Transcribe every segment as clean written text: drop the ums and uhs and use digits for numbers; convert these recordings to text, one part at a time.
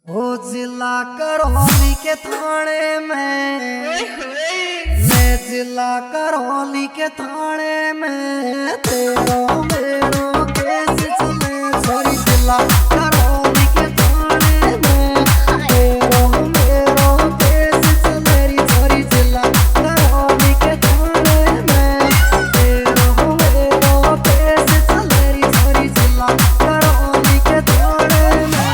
हो जिला करौली के थाने में, मैं जिला करौली के थाने में तेरो मेरो केस चले छोरी जिला करौली के थाने में तेरो मेरो केस चले री छोरी जिला करौली के थाने में तेरो मेरो केस चले री छोरी जिला करौली के थाने में।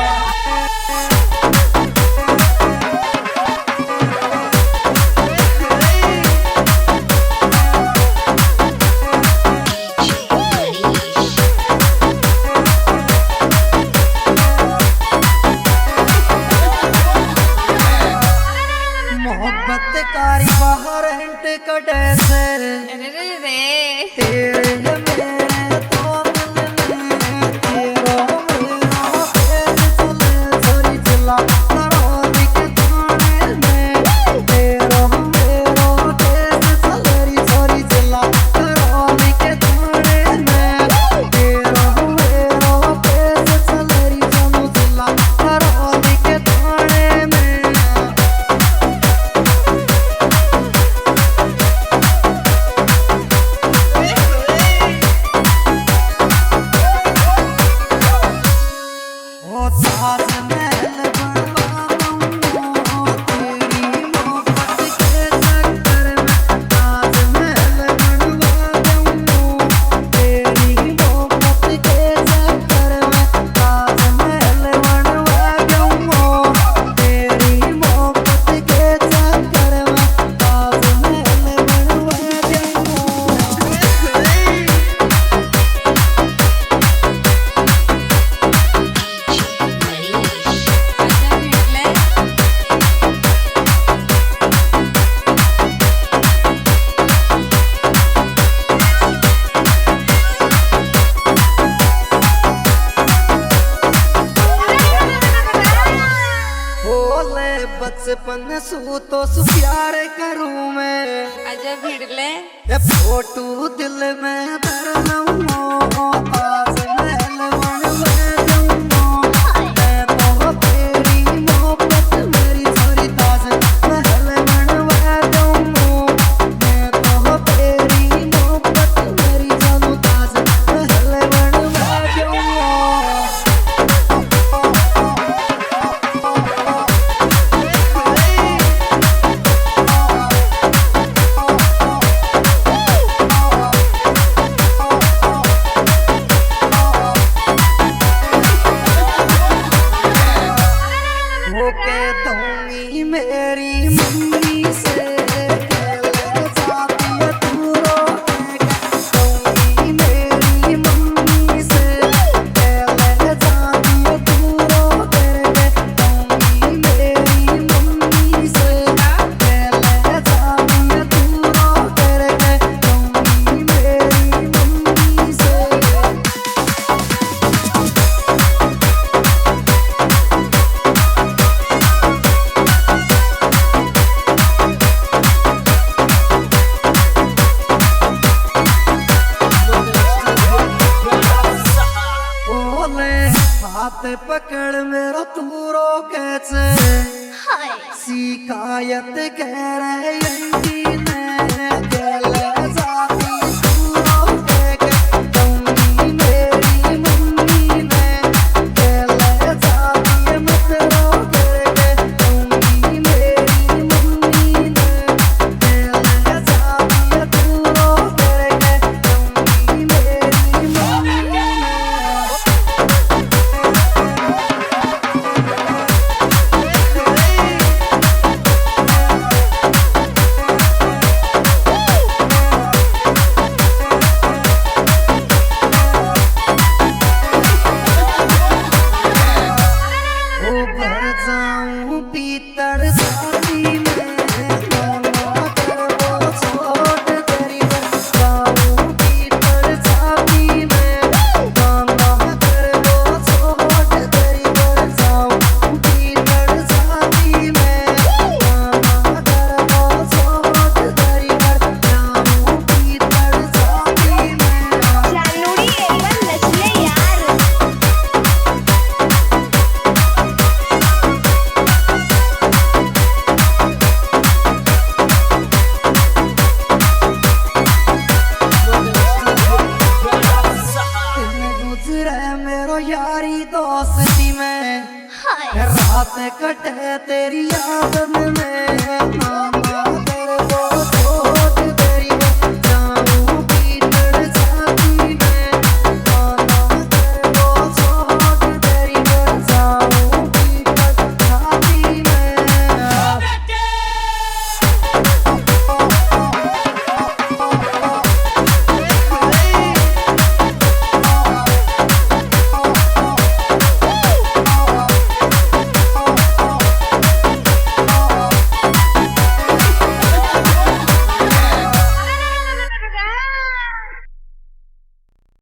मोहब्बत कारी बाहर हिंट कटे से तेरे मेरे तो दिल में तेरो मेरो केस चले छोरी जिला करौली के थाने में तेरो मेरो केस चले री छोरी जिला करौली के थाने में तेरो मेरो केस चले री जानू जिला करौली के थाने में। ओ ताजमहल बनवाऊं तेरी मोहब्बत के चक्कर में, ताजमहल बनवाऊं तेरी मोहब्बत के चक्कर में, ताजमहल बनवाऊं तेरी मोहब्बत के चक्कर में, ताजमहल बनवाऊं। बोले बचपन सू तो सु प्यार करूं मैं, आजा भिड़ले ये फोटू दिल में धर लूं ताजमहल बनवाऊं मैं तो तेरी मोहब्बत मेरी छोरी ताजमहल बनवाऊं मैं तो तेरी मोहब्बत मेरी जानू ताजमहल बनवाऊं। वो कह दूंगी मेरी मम्मी से ले जाती है तू रोके, दूंगी मेरी मम्मी से ले जाती है तू रोके, दूंगी मेरी मम्मी से ले जाती है तू रोके, दूंगी मेरी मम्मी से। बोले हाथ पकड़ मेरो तू रोके से शिकायत कह रहे यंगी ने गले जाती तू रोके दूंगी मेरी मम्मी ने गले जाती मत रोके दूंगी मेरी मम्मी ने गले जाती तू रोके दूंगी मेरी मम्मी ने। तेरो यारी दोस्ती में रात कटे तेरी याद में